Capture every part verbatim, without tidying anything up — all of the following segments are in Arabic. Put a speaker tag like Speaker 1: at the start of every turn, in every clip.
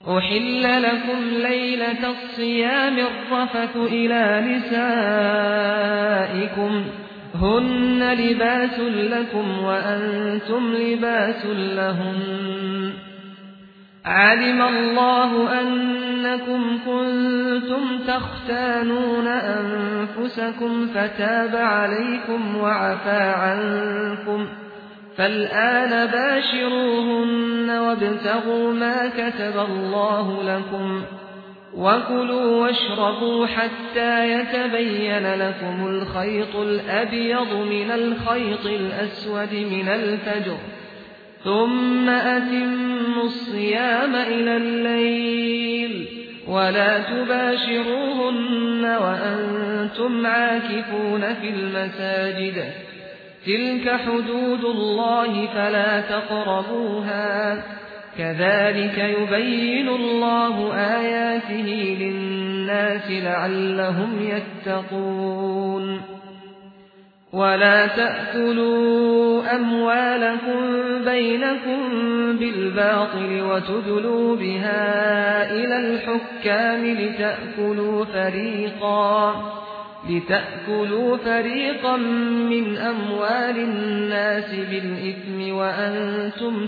Speaker 1: أحل لكم ليلة الصيام الرفث إلى نسائكم هن لباس لكم وأنتم لباس لهن علم الله أنكم كنتم تختانون أنفسكم فتاب عليكم وعفى عنكم فالآن باشروهن وابتغوا ما كتب الله لكم وكلوا واشربوا حتى يتبين لكم الخيط الأبيض من الخيط الأسود من الفجر ثم أتموا الصيام إلى الليل ولا تباشروهن وأنتم عاكفون في المساجد تلك حدود الله فلا تقربوها كذلك يبين الله آياته للناس لعلهم يتقون ولا تأكلوا أموالكم بينكم بالباطل وتدلوا بها إلى الحكام لتأكلوا فريقا لتأكلوا فريقا من أموال الناس بالإثم وأنتم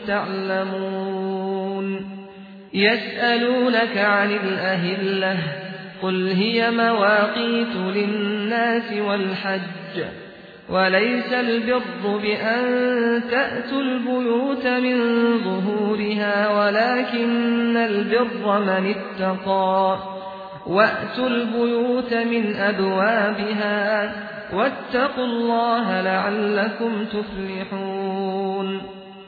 Speaker 1: تعلمون يسألونك عن الأهلة قل هي مواقيت للناس والحج وليس البر بأن تأتوا البيوت من ظهورها ولكن البر من اتقى وأتوا البيوت من أبوابها واتقوا الله لعلكم تفلحون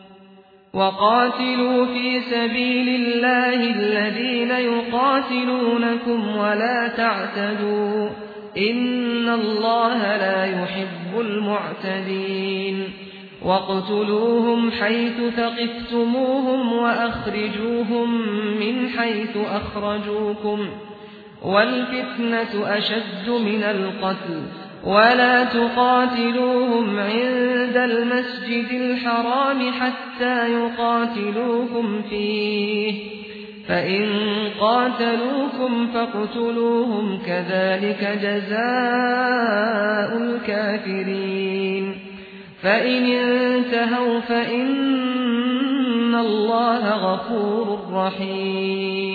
Speaker 1: وقاتلوا في سبيل الله الذين يقاتلونكم ولا تعتدوا إن الله لا يحب المعتدين واقتلوهم حيث ثقفتموهم وأخرجوهم من حيث أخرجوكم والفتنة أشد من القتل ولا تقاتلوهم عند المسجد الحرام حتى يقاتلوكم فيه فإن قاتلوكم فاقتلوهم كذلك جزاء الكافرين فإن انتهوا فإن الله غفور رحيم